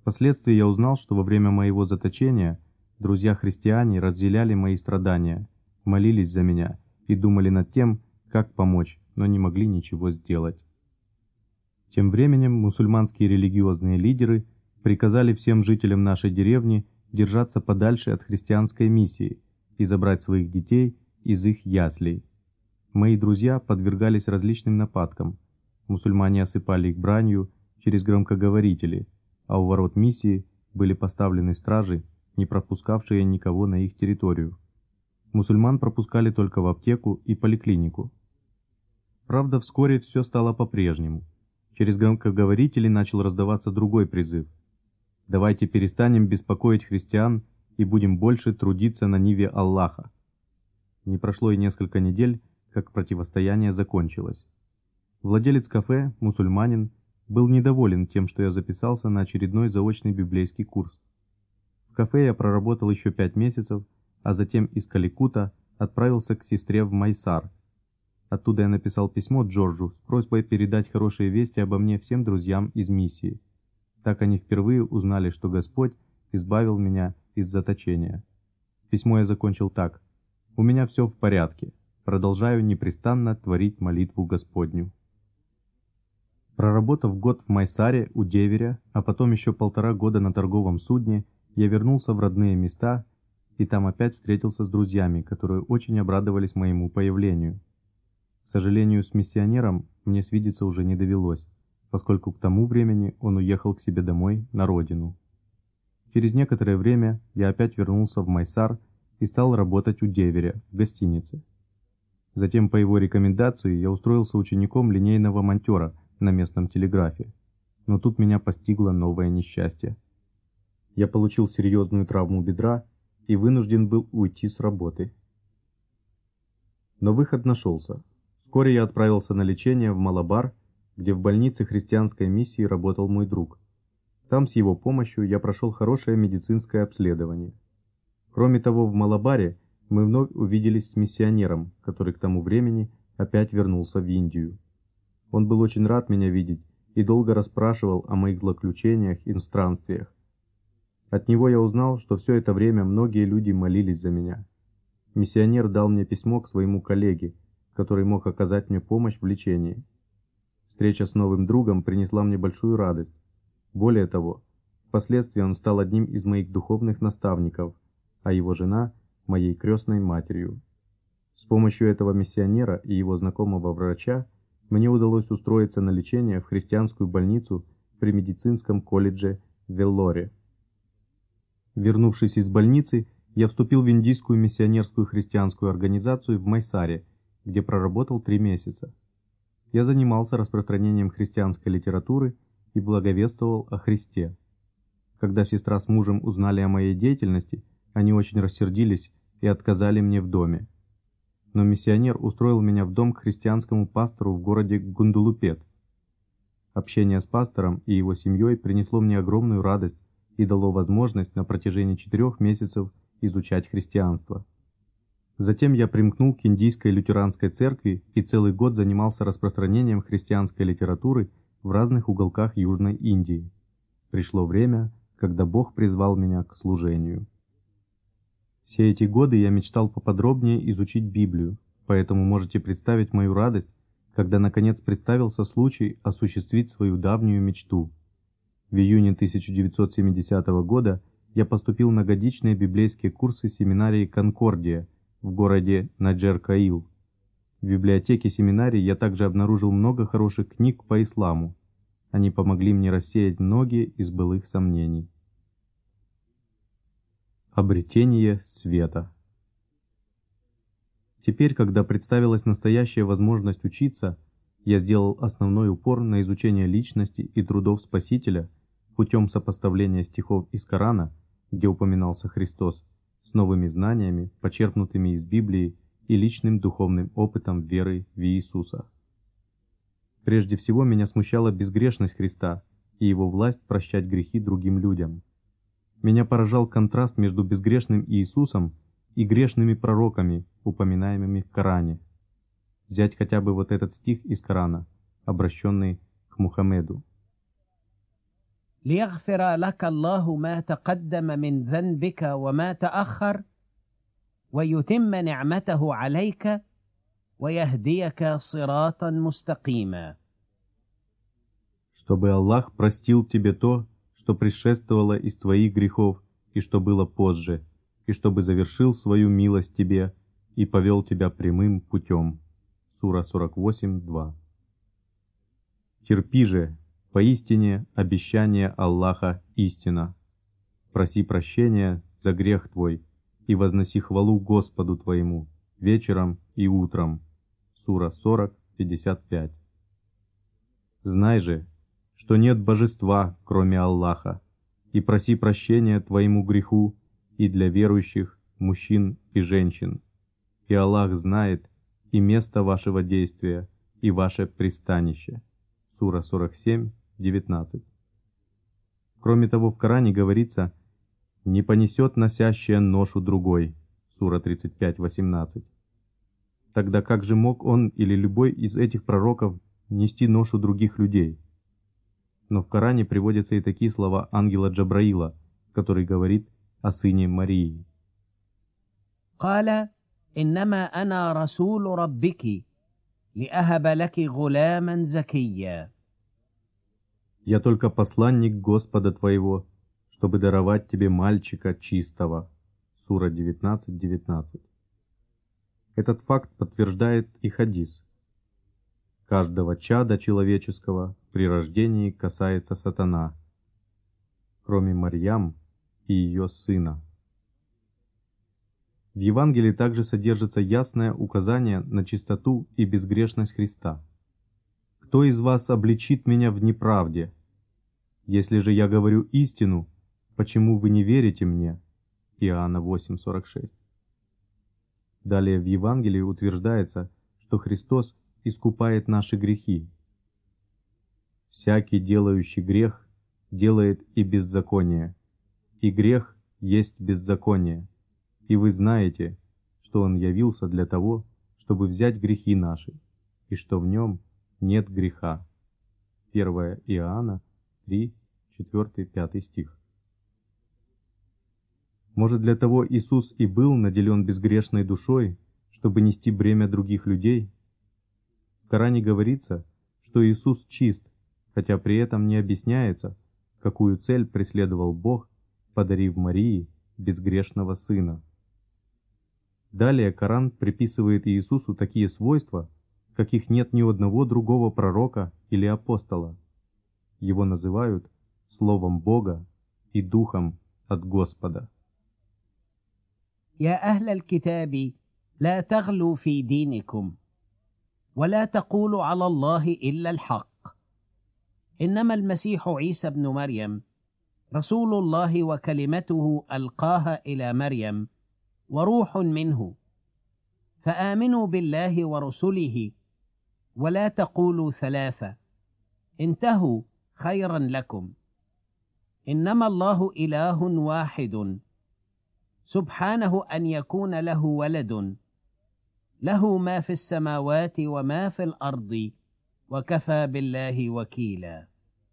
Впоследствии я узнал, что во время моего заточения друзья-христиане разделяли мои страдания, молились за меня и думали над тем, как помочь, но не могли ничего сделать. Тем временем мусульманские религиозные лидеры приказали всем жителям нашей деревни держаться подальше от христианской миссии и забрать своих детей из их яслей. Мои друзья подвергались различным нападкам. Мусульмане осыпали их бранью через громкоговорители, а у ворот миссии были поставлены стражи, не пропускавшие никого на их территорию. Мусульман пропускали только в аптеку и поликлинику. Правда, вскоре все стало по-прежнему. Через громкоговорители начал раздаваться другой призыв. «Давайте перестанем беспокоить христиан и будем больше трудиться на ниве Аллаха». Не прошло и несколько недель, как противостояние закончилось. Владелец кафе, мусульманин, был недоволен тем, что я записался на очередной заочный библейский курс. В кафе я проработал еще 5 месяцев, а затем из Каликута отправился к сестре в Майсар. Оттуда я написал письмо Джорджу с просьбой передать хорошие вести обо мне всем друзьям из миссии. Так они впервые узнали, что Господь избавил меня из заточения. Письмо я закончил так: «У меня все в порядке. Продолжаю непрестанно творить молитву Господню». Проработав год в Майсаре у деверя, а потом еще 1,5 года на торговом судне, я вернулся в родные места и там опять встретился с друзьями, которые очень обрадовались моему появлению. К сожалению, с миссионером мне свидеться уже не довелось, поскольку к тому времени он уехал к себе домой, на родину. Через некоторое время я опять вернулся в Майсар и стал работать у деверя в гостинице. Затем по его рекомендации я устроился учеником линейного монтера на местном телеграфе. Но тут меня постигло новое несчастье. Я получил серьезную травму бедра и вынужден был уйти с работы. Но выход нашелся. Вскоре я отправился на лечение в Малабар, где в больнице христианской миссии работал мой друг. Там с его помощью я прошел хорошее медицинское обследование. Кроме того, в Малабаре мы вновь увиделись с миссионером, который к тому времени опять вернулся в Индию. Он был очень рад меня видеть и долго расспрашивал о моих злоключениях и странствиях. От него я узнал, что все это время многие люди молились за меня. Миссионер дал мне письмо к своему коллеге, который мог оказать мне помощь в лечении. Встреча с новым другом принесла мне большую радость. Более того, впоследствии он стал одним из моих духовных наставников, а его жена – моей крестной матерью. С помощью этого миссионера и его знакомого врача мне удалось устроиться на лечение в христианскую больницу при медицинском колледже в Веллоре. Вернувшись из больницы, я вступил в индийскую миссионерскую христианскую организацию в Майсаре, где проработал 3 месяца. Я занимался распространением христианской литературы и благовествовал о Христе. Когда сестра с мужем узнали о моей деятельности, они очень рассердились и отказали мне в доме. Но миссионер устроил меня в дом к христианскому пастору в городе Гундулупет. Общение с пастором и его семьей принесло мне огромную радость и дало возможность на протяжении 4 месяцев изучать христианство. Затем я примкнул к индийской лютеранской церкви и целый год занимался распространением христианской литературы в разных уголках Южной Индии. Пришло время, когда Бог призвал меня к служению. Все эти годы я мечтал поподробнее изучить Библию, поэтому можете представить мою радость, когда наконец представился случай осуществить свою давнюю мечту. В июне 1970 года я поступил на годичные библейские курсы семинарии «Конкордия» в городе Наджер-Каил. В библиотеке семинарии я также обнаружил много хороших книг по исламу. Они помогли мне рассеять многие из былых сомнений. Обретение света. Теперь, когда представилась настоящая возможность учиться, я сделал основной упор на изучение личности и трудов Спасителя путем сопоставления стихов из Корана, где упоминался Христос, с новыми знаниями, почерпнутыми из Библии и личным духовным опытом веры в Иисуса. Прежде всего меня смущала безгрешность Христа и Его власть прощать грехи другим людям. Меня поражал контраст между безгрешным Иисусом и грешными пророками, упоминаемыми в Коране. Взять хотя бы вот этот стих из Корана, обращенный к Мухаммеду. ليغفر لك الله ما تقدم من ذنبك وما تأخر ويتم نعمته عليك ويهديك صراطا مستقيما. Чтобы Аллах простил тебе то, что предшествовало из твоих грехов и что было позже, и чтобы завершил свою милость тебе и повел тебя прямым путем. Сура 48:2. Терпи же, поистине обещание Аллаха истина. Проси прощения за грех твой и возноси хвалу Господу твоему вечером и утром. Сура 40:55. Знай же, что нет божества, кроме Аллаха, и проси прощения твоему греху и для верующих мужчин и женщин. И Аллах знает и место вашего действия, и ваше пристанище. Сура 47:19. Кроме того, в Коране говорится: «Не понесет носящая ношу другой». Сура 35:18. Тогда как же мог он или любой из этих пророков нести ношу других людей? Но в Коране приводятся и такие слова ангела Джабраила, который говорит о сыне Марии. قال إنما أنا رسول ربك لأهب لك غلاما زكيا. «Я только посланник Господа твоего, чтобы даровать тебе мальчика чистого». Сура 19:19. Этот факт подтверждает и хадис. Каждого чада человеческого при рождении касается сатана, кроме Марьям и ее сына. В Евангелии также содержится ясное указание на чистоту и безгрешность Христа. «Кто из вас обличит меня в неправде? Если же я говорю истину, почему вы не верите мне?» Иоанна 8:46. Далее в Евангелии утверждается, что Христос искупает наши грехи. «Всякий, делающий грех, делает и беззаконие, и грех есть беззаконие. И вы знаете, что Он явился для того, чтобы взять грехи наши, и что в Нем нет греха». 1 Иоанна 3, 4, 5 стих. Может, для того Иисус и был наделен безгрешной душой, чтобы нести бремя других людей? В Коране говорится, что Иисус чист, хотя при этом не объясняется, какую цель преследовал Бог, подарив Марии безгрешного сына. Далее Коран приписывает Иисусу такие свойства, каких нет ни у одного другого пророка или апостола. Его называют Словом Бога и Духом от Господа. يا أهل الكتاب لا تغلوا في دينكم ولا تقولوا على الله إلا الحق إنما المسيح عيسى ابن مريم رسول الله وكلمته ألقاها إلى مريم وروح منه فآمنوا بالله ورسله ولا تقولوا ثلاثة انتهوا خيرا لكم إنما الله إله واحد سبحانه أن يكون له ولد له ما في السماوات وما في الأرض وكفى بالله وكيلا.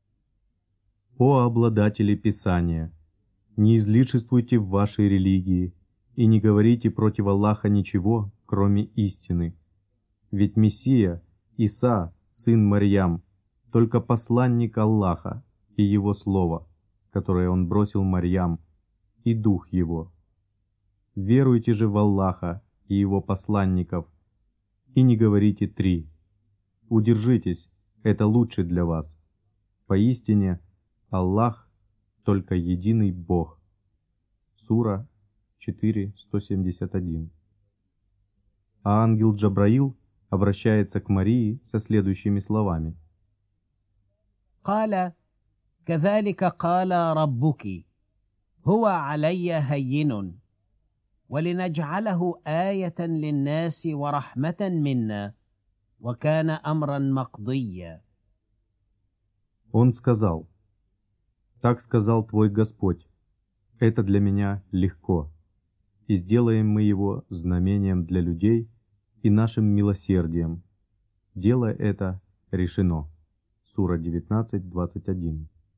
О обладатели Писания! Не излишествуйте в вашей религии и не говорите против Аллаха ничего, кроме истины. Ведь Мессия, Иса, сын Марьям, только посланник Аллаха и Его Слово, которое Он бросил Марьям, и Дух Его. Веруйте же в Аллаха и Его посланников, и не говорите три. Удержитесь, это лучше для вас. Поистине, Аллах только единый Бог. Сура 4:171. А ангел Джабраил обращается к Марии со следующими словами. قال كذلك قال ربك هو علي هين ولنجعله آية للناس ورحمة منا وكان أمرا مقضيا. Он сказал: «Так сказал твой Господь, это для меня легко, и сделаем мы его знамением для людей и нашим милосердием. Дело это решено». Сура 19:21.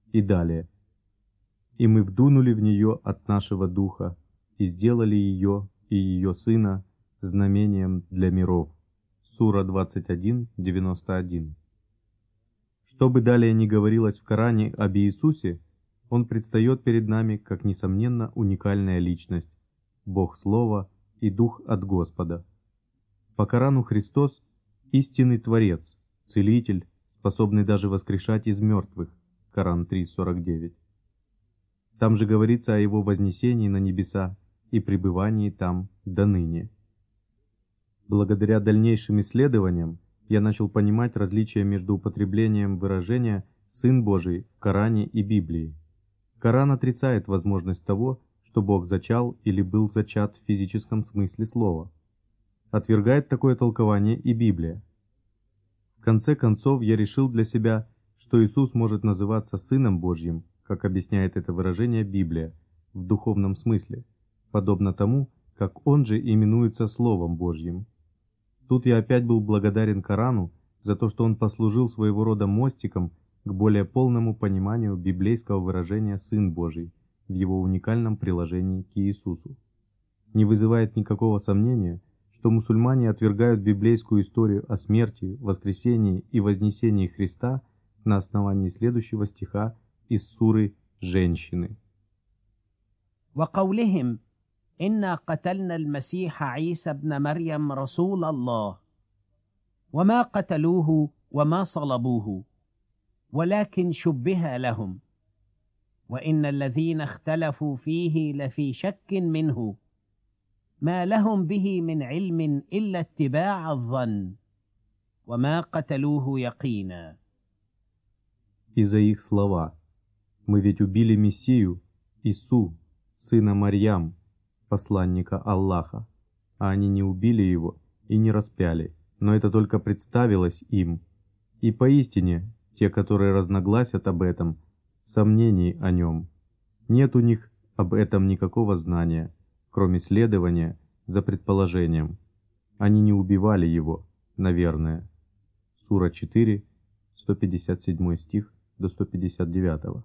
И далее. «И мы вдунули в нее от нашего духа, и сделали ее и ее сына знамением для миров». Сура 21:91. Что бы далее ни говорилось в Коране об Иисусе, Он предстает перед нами как, несомненно, уникальная личность, Бог Слова и Дух от Господа. По Корану Христос – истинный Творец, Целитель, способный даже воскрешать из мертвых. Коран 3:49. Там же говорится о Его вознесении на небеса и пребывании там до ныне. Благодаря дальнейшим исследованиям я начал понимать различия между употреблением выражения «Сын Божий» в Коране и Библии. Коран отрицает возможность того, что Бог зачал или был зачат в физическом смысле слова. Отвергает такое толкование и Библия. В конце концов, я решил для себя, что Иисус может называться Сыном Божьим, как объясняет это выражение Библия, в духовном смысле, подобно тому, как Он же именуется Словом Божьим. Тут я опять был благодарен Корану за то, что он послужил своего рода мостиком к более полному пониманию библейского выражения «Сын Божий» в его уникальном приложении к Иисусу. Не вызывает никакого сомнения, что мусульмане отвергают библейскую историю о смерти, воскресении и вознесении Христа на основании следующего стиха из суры «Женщины». وقولهم إنا قتلنا المسيح عيسى ابن مريم رسول الله وما قتلوه وما صلبوه ولكن شبه لهم وإن الذين اختلفوا فيه لفي شك منه ما لهم به من علم إلا اتباع الظن وما قتلوه يقينا. И за их слова: «Мы ведь убили Мессию, Ису, сына Марьям, посланника Аллаха, а они не убили его и не распяли, но это только представилось им. И поистине, те, которые разногласят об этом, сомнений о нем, нет у них об этом никакого знания, кроме следования за предположением. Они не убивали его, наверное». Сура 4, 157 стих до 159.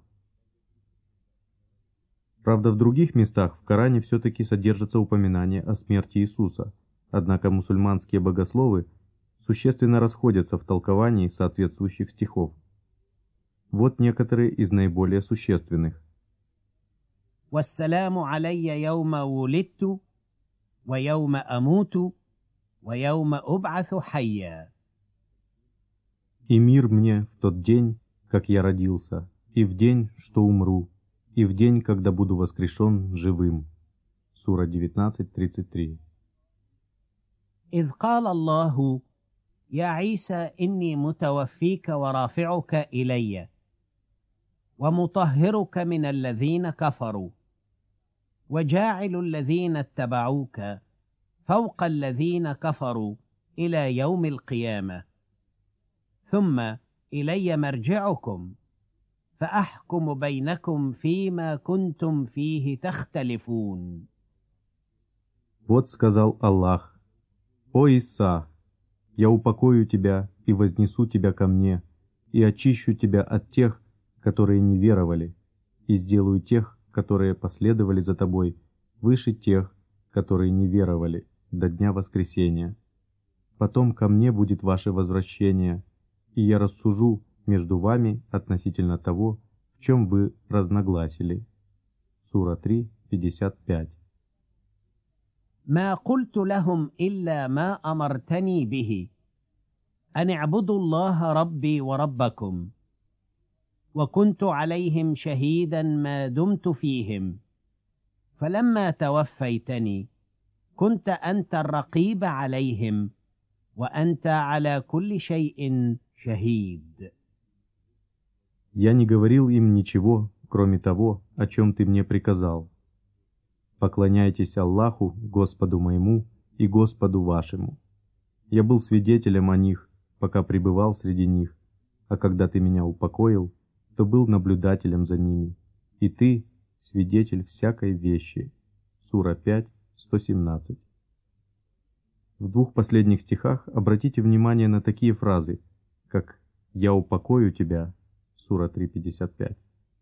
Правда, в других местах в Коране все-таки содержится упоминание о смерти Иисуса, однако мусульманские богословы существенно расходятся в толковании соответствующих стихов. Вот некоторые из наиболее существенных. والسلام علي يوم ولدت ويوم أموت ويوم أبعث حيا. «И мир мне в тот день, как я родился, и в день, что умру, и в день, когда буду воскрешен живым». Сура 19:33. إذ قال الله يا عيسى إني متوفيك ورافعك إلي ومطهرك من الذين كفروا وجاعل الذين اتبعوك فوق الذين كفروا إلى يوم القيامة ثم إلي مرجعكم فأحكم بينكم فيما كنتم فيه تختلفون. Вот сказал Аллах: «О Иса, я упокою тебя и вознесу тебя ко мне, и очищу тебя от тех, которые не веровали, и сделаю тех, которые последовали за тобой, выше тех, которые не веровали, до дня воскресения. Потом ко мне будет ваше возвращение, и я рассужу между вами относительно того, в чем вы разногласили». Сура 3, 55. ما قلت لهم إلا ما أمرتني به أن اعبدوا الله ربي وربكم وكنت عليهم شهيدا ما دمت فيهم فلما توفيتني كنت أنت الرقيب عليهم وأنت على كل شيء شهيد. Я не говорил им ничего, кроме того, о чем ты мне приказал. Поклоняйтесь Аллаху, Господу моему и Господу вашему. Я был свидетелем о них, пока пребывал среди них, а когда ты меня упокоил, то был наблюдателем за ними, и ты — свидетель всякой вещи». Сура 5, 117. В двух последних стихах обратите внимание на такие фразы, как «Я упокою тебя» Сура 3, 55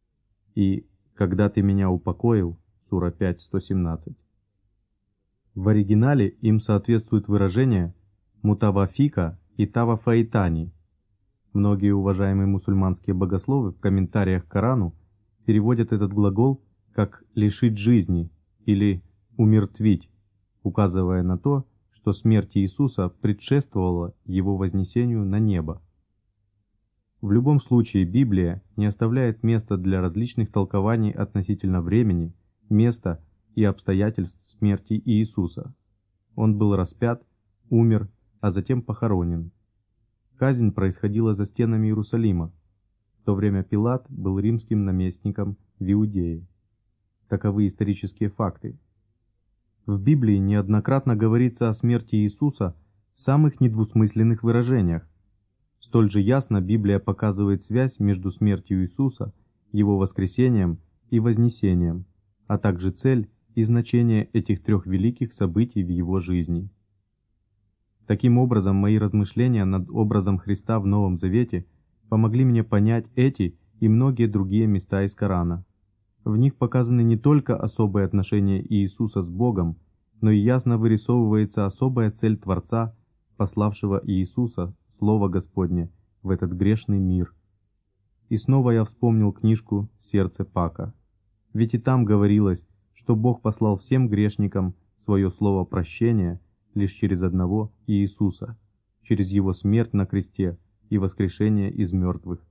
и «Когда ты меня упокоил» сура 5, 117. В оригинале им соответствует выражение «мутавафика» и «тавафаитани». Многие уважаемые мусульманские богословы в комментариях к Корану переводят этот глагол как «лишить жизни» или «умертвить», указывая на то, что смерть Иисуса предшествовала Его вознесению на небо. В любом случае Библия не оставляет места для различных толкований относительно времени, места и обстоятельств смерти Иисуса. Он был распят, умер, а затем похоронен. Казнь происходила за стенами Иерусалима. В то время Пилат был римским наместником в Иудее. Таковы исторические факты. В Библии неоднократно говорится о смерти Иисуса в самых недвусмысленных выражениях. Столь же ясно Библия показывает связь между смертью Иисуса, Его воскресением и вознесением, а также цель и значение этих трех великих событий в Его жизни. Таким образом, мои размышления над образом Христа в Новом Завете помогли мне понять эти и многие другие места из Корана. В них показаны не только особые отношения Иисуса с Богом, но и ясно вырисовывается особая цель Творца, пославшего Иисуса, Слово Господне, в этот грешный мир. И снова я вспомнил книжку «Сердце Пака». Ведь и там говорилось, что Бог послал всем грешникам свое слово прощения лишь через одного Иисуса, через Его смерть на кресте и воскрешение из мертвых.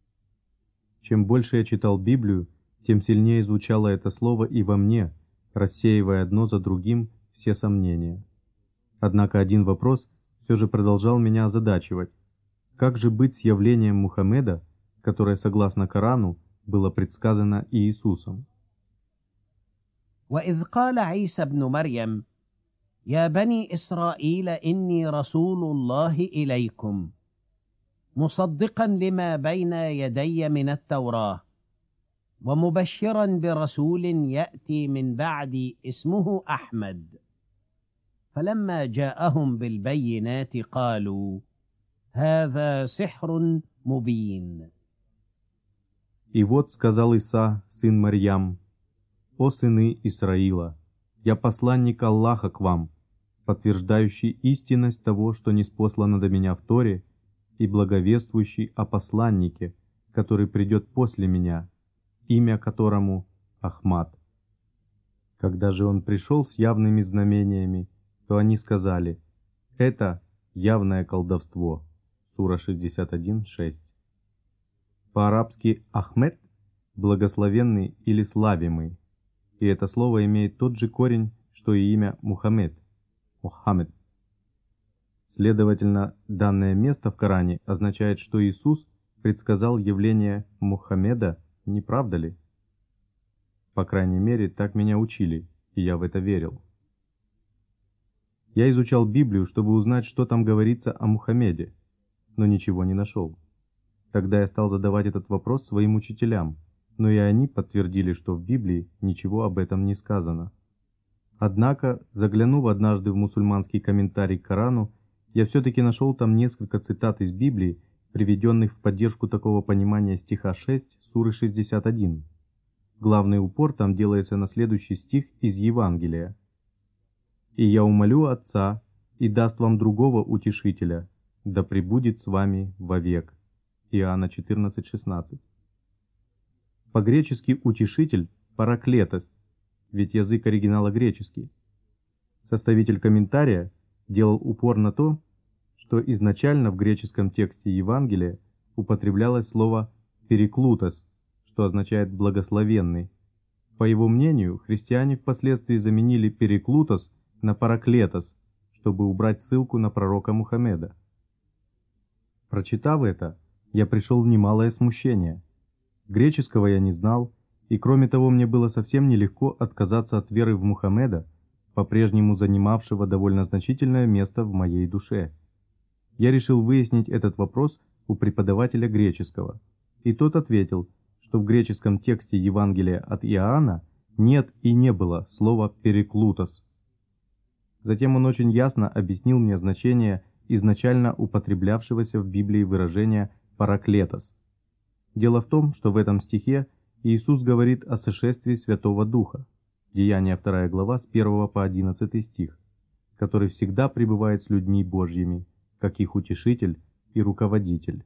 Чем больше я читал Библию, тем сильнее звучало это слово и во мне, рассеивая одно за другим все сомнения. Однако один вопрос все же продолжал меня озадачивать. Как же быть с явлением Мухаммеда, которое, согласно Корану, было предсказано Иисусом? وإذ قال عيسى ابن مريم يا بني إسرائيل إني رسول الله إليكم مصدقا لما بين يدي من التوراة ومبشرا برسول يأتي من بعدي اسمه أحمد فلما جاءهم بالبينات قالوا هذا سحر مبين. И вот сказал Иса, сын Марьям: «О сыны Исраила, я посланник Аллаха к вам, подтверждающий истинность того, что ниспослано до меня в Торе, и благовествующий о посланнике, который придет после меня, имя которому Ахмад». Когда же он пришел с явными знамениями, то они сказали: «Это явное колдовство». Сура 61:6. По-арабски «Ахмед» – благословенный или славимый, и это слово имеет тот же корень, что и имя Мухаммед – Мухаммед. Следовательно, данное место в Коране означает, что Иисус предсказал явление Мухаммеда, не правда ли? По крайней мере, так меня учили, и я в это верил. Я изучал Библию, чтобы узнать, что там говорится о Мухаммеде, но ничего не нашел. Тогда я стал задавать этот вопрос своим учителям, но и они подтвердили, что в Библии ничего об этом не сказано. Однако, заглянув однажды в мусульманский комментарий к Корану, я все-таки нашел там несколько цитат из Библии, приведенных в поддержку такого понимания стиха 6 суры 61. Главный упор там делается на следующий стих из Евангелия. «И я умолю Отца, и даст вам другого утешителя, да пребудет с вами вовек». Иоанна 14:16. По-гречески «утешитель» – «параклетос», ведь язык оригинала греческий. Составитель комментария делал упор на то, что изначально в греческом тексте Евангелия употреблялось слово «переклутос», что означает «благословенный». По его мнению, христиане впоследствии заменили «переклутос» на «параклетос», чтобы убрать ссылку на пророка Мухаммеда. Прочитав это, я пришел в немалое смущение. Греческого я не знал, и кроме того мне было совсем нелегко отказаться от веры в Мухаммеда, по-прежнему занимавшего довольно значительное место в моей душе. Я решил выяснить этот вопрос у преподавателя греческого, и тот ответил, что в греческом тексте Евангелия от Иоанна нет и не было слова «переклутос». Затем он очень ясно объяснил мне значение изначально употреблявшегося в Библии выражения «параклетос». Дело в том, что в этом стихе Иисус говорит о сошествии Святого Духа, Деяния 2 глава с 1 по 11 стих, который всегда пребывает с людьми Божьими, как их утешитель и руководитель.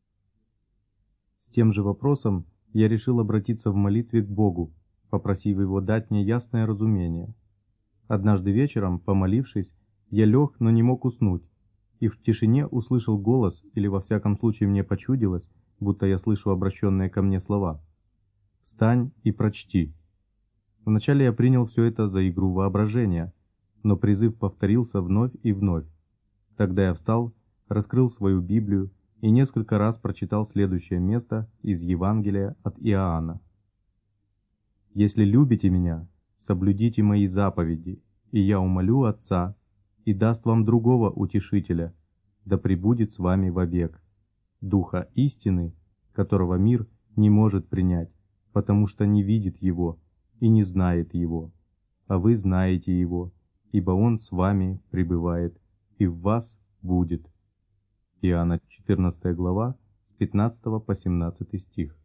С тем же вопросом я решил обратиться в молитве к Богу, попросив Его дать мне ясное разумение. Однажды вечером, помолившись, я лег, но не мог уснуть, и в тишине услышал голос, или во всяком случае мне почудилось, будто я слышу обращенные ко мне слова: «Встань и прочти». Вначале я принял все это за игру воображения, но призыв повторился вновь и вновь. Тогда я встал, раскрыл свою Библию и несколько раз прочитал следующее место из Евангелия от Иоанна. «Если любите меня, соблюдите мои заповеди, и я умолю Отца, и даст вам другого утешителя, да пребудет с вами вовек, Духа истины, которого мир не может принять, потому что не видит Его и не знает Его, а вы знаете Его, ибо Он с вами пребывает и в вас будет». Иоанна 14 глава, с 15 по 17 стих.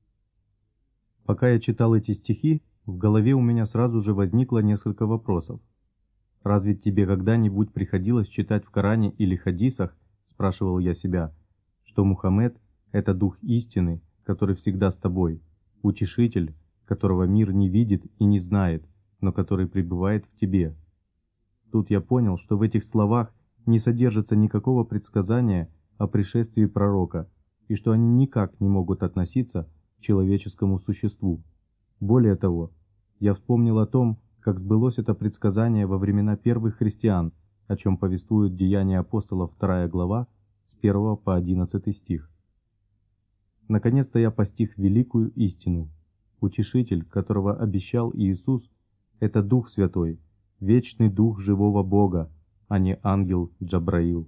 Пока я читал эти стихи, в голове у меня сразу же возникло несколько вопросов. «Разве тебе когда-нибудь приходилось читать в Коране или хадисах, — спрашивал я себя, — что Мухаммед — это Дух истины, который всегда с тобой, утешитель, которого мир не видит и не знает, но который пребывает в тебе?» Тут я понял, что в этих словах не содержится никакого предсказания о пришествии пророка, и что они никак не могут относиться к человеческому существу. Более того, я вспомнил о том, как сбылось это предсказание во времена первых христиан, о чем повествует Деяния апостолов 2 глава с 1 по 11 стих. Наконец-то я постиг великую истину. Утешитель, которого обещал Иисус, это Дух Святой, вечный Дух живого Бога, а не ангел Джабраил.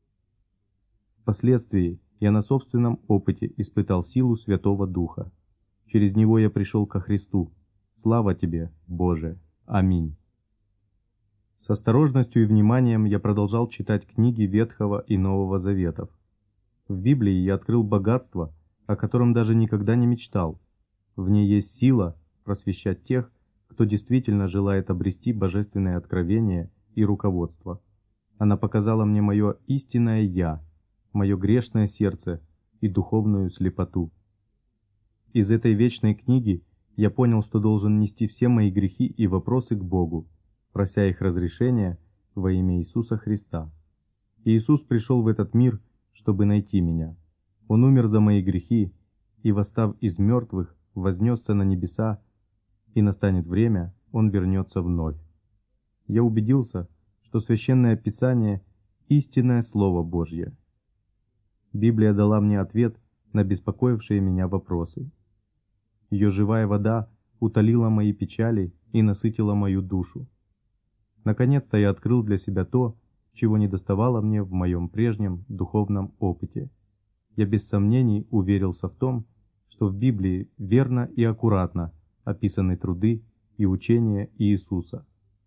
Впоследствии я на собственном опыте испытал силу Святого Духа. Через него я пришел ко Христу. Слава тебе, Боже! Аминь. С осторожностью и вниманием я продолжал читать книги Ветхого и Нового Заветов. В Библии я открыл богатство, о котором даже никогда не мечтал. В ней есть сила просвещать тех, кто действительно желает обрести божественное откровение и руководство. Она показала мне мое истинное «Я», мое грешное сердце и духовную слепоту. Из этой вечной книги я понял, что должен нести все мои грехи и вопросы к Богу, прося их разрешения во имя Иисуса Христа. Иисус пришел в этот мир, чтобы найти меня. Он умер за мои грехи и, восстав из мертвых, вознесся на небеса, и настанет время, Он вернется вновь. Я убедился, что Священное Писание – истинное Слово Божье. Библия дала мне ответ на беспокоившие меня вопросы. Ее живая вода утолила мои печали и насытила мою душу. Наконец-то я открыл для себя то, чего недоставало мне в моем прежнем духовном опыте. Я без сомнений уверился в том, что в Библии верно и аккуратно описаны труды и учения Иисуса.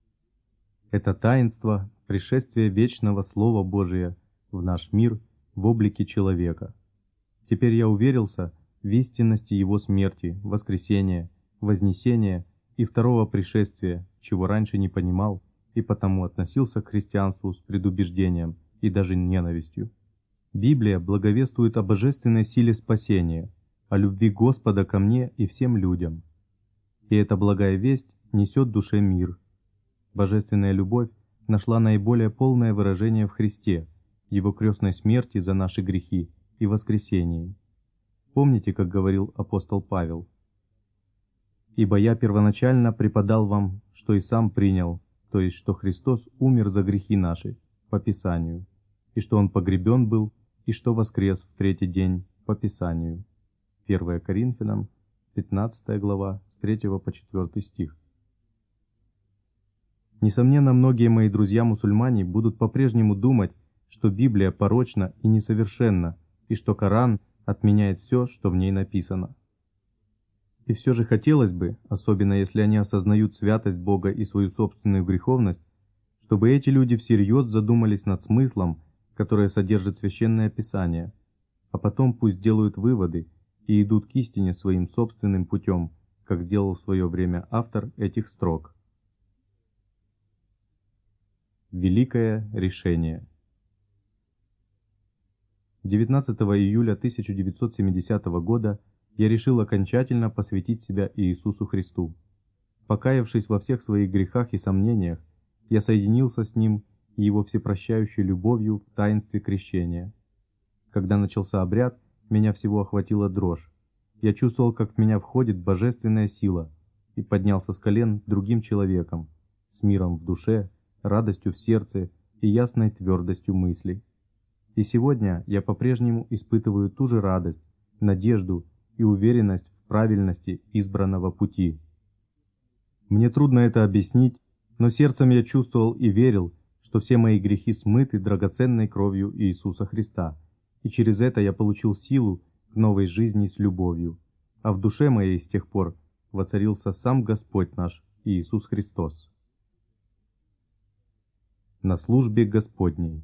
Это таинство пришествия вечного Слова Божия в наш мир в облике человека. Теперь я уверился в истинности Его смерти, воскресения, вознесения и второго пришествия, чего раньше не понимал и потому относился к христианству с предубеждением и даже ненавистью. Библия благовествует о божественной силе спасения, о любви Господа ко мне и всем людям. И эта благая весть несет душе мир. Божественная любовь нашла наиболее полное выражение в Христе, Его крестной смерти за наши грехи и воскресении. Помните, как говорил апостол Павел? «Ибо я первоначально преподал вам, что и сам принял, то есть, что Христос умер за грехи наши, по Писанию, и что Он погребен был, и что воскрес в третий день, по Писанию». 1 Коринфянам, 15 глава, с 3 по 4 стих. Несомненно, многие мои друзья-мусульмане будут по-прежнему думать, что Библия порочна и несовершенна, и что Коран отменяет все, что в ней написано. И все же хотелось бы, особенно если они осознают святость Бога и свою собственную греховность, чтобы эти люди всерьез задумались над смыслом, который содержит Священное Писание, а потом пусть делают выводы, и идут к истине своим собственным путем, как сделал в свое время автор этих строк. Великое решение. 19 июля 1970 года я решил окончательно посвятить себя Иисусу Христу. Покаявшись во всех своих грехах и сомнениях, я соединился с Ним и Его всепрощающей любовью в таинстве крещения. Когда начался обряд, меня всего охватила дрожь. Я чувствовал, как в меня входит божественная сила, и поднялся с колен другим человеком, с миром в душе, радостью в сердце и ясной твердостью мысли. И сегодня я по-прежнему испытываю ту же радость, надежду и уверенность в правильности избранного пути. Мне трудно это объяснить, но сердцем я чувствовал и верил, что все мои грехи смыты драгоценной кровью Иисуса Христа, и через это я получил силу к новой жизни с любовью, а в душе моей с тех пор воцарился сам Господь наш Иисус Христос. На службе Господней.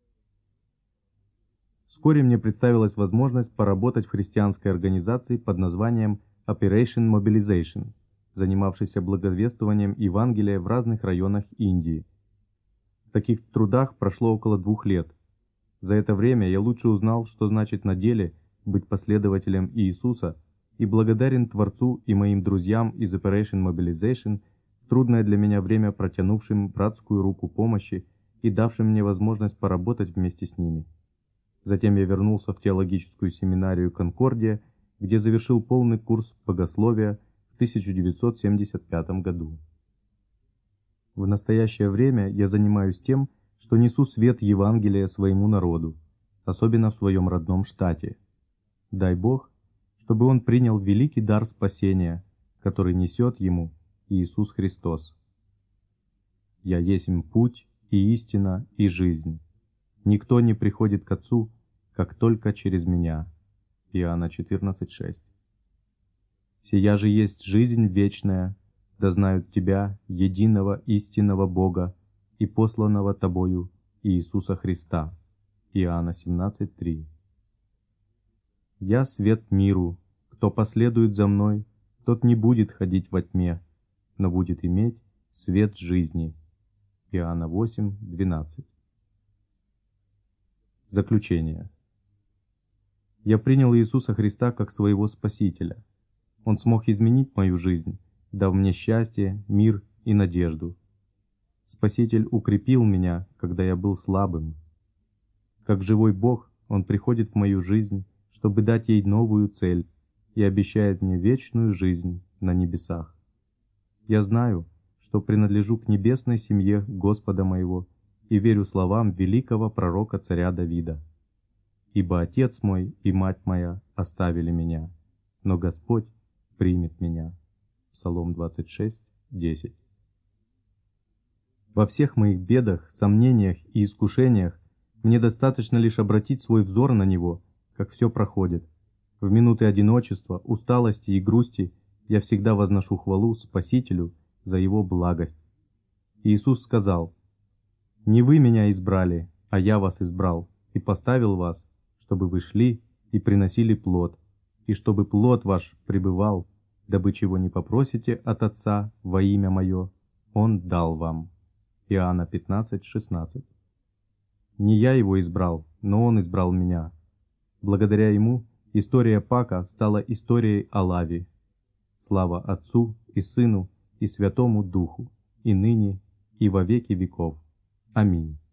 Вскоре мне представилась возможность поработать в христианской организации под названием Operation Mobilization, занимавшейся благовествованием Евангелия в разных районах Индии. В таких трудах прошло около 2 лет. За это время я лучше узнал, что значит на деле быть последователем Иисуса, и благодарен Творцу и моим друзьям из Operation Mobilization, в трудное для меня время протянувшим братскую руку помощи и давшим мне возможность поработать вместе с ними. Затем я вернулся в теологическую семинарию «Конкордия», где завершил полный курс богословия в 1975 году. В настоящее время я занимаюсь тем, что несу свет Евангелия своему народу, особенно в своем родном штате. Дай Бог, чтобы он принял великий дар спасения, который несет ему Иисус Христос. «Я есмь путь и истина и жизнь. Никто не приходит к Отцу, как только через Меня». Иоанна 14:6. «Сия же есть жизнь вечная, да знают Тебя, единого истинного Бога, и посланного Тобою Иисуса Христа». Иоанна 17:3. «Я свет миру. Кто последует за Мной, тот не будет ходить во тьме, но будет иметь свет жизни». Иоанна 8:12. Заключение. Я принял Иисуса Христа как своего Спасителя. Он смог изменить мою жизнь, дав мне счастье, мир и надежду. Спаситель укрепил меня, когда я был слабым. Как живой Бог, Он приходит в мою жизнь, чтобы дать ей новую цель, и обещает мне вечную жизнь на небесах. Я знаю, что принадлежу к небесной семье Господа моего и верю словам великого пророка царя Давида. «Ибо отец мой и мать моя оставили меня, но Господь примет меня». Псалом 26:10. Во всех моих бедах, сомнениях и искушениях мне достаточно лишь обратить свой взор на Него, как все проходит. В минуты одиночества, усталости и грусти я всегда возношу хвалу Спасителю за Его благость. Иисус сказал: «Не вы меня избрали, а я вас избрал и поставил вас, чтобы вы шли и приносили плод, и чтобы плод ваш пребывал, дабы чего не попросите от Отца во имя Мое, Он дал вам». Иоанна 15:16. Не я его избрал, но Он избрал меня. Благодаря Ему история Пака стала историей о Лави. Слава Отцу и Сыну и Святому Духу, и ныне, и во веки веков. Аминь.